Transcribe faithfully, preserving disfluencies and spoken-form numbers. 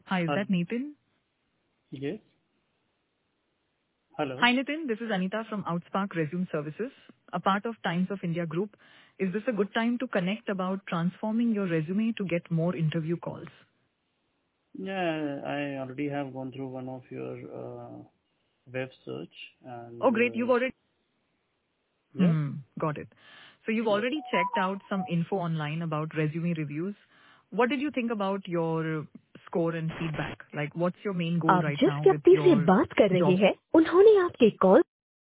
Hi, is Uh, that Nitin? Yes. Hello. Hi, Nitin. This is Anita from Outspark Resume Services, a part of Times of India Group. Is this a good time to connect about transforming your resume to get more interview calls? Yeah, I already have gone through one of your uh, web search and Oh, great. You've uh, already... yeah. Hmm, got it. So you've Yeah. already checked out some info online about resume reviews. What did you think about your score and feedback? Like, what's your main goal आप right जिस now with व्यक्ति से your बात कर रहे job? हैं उन्होंने आपके कॉल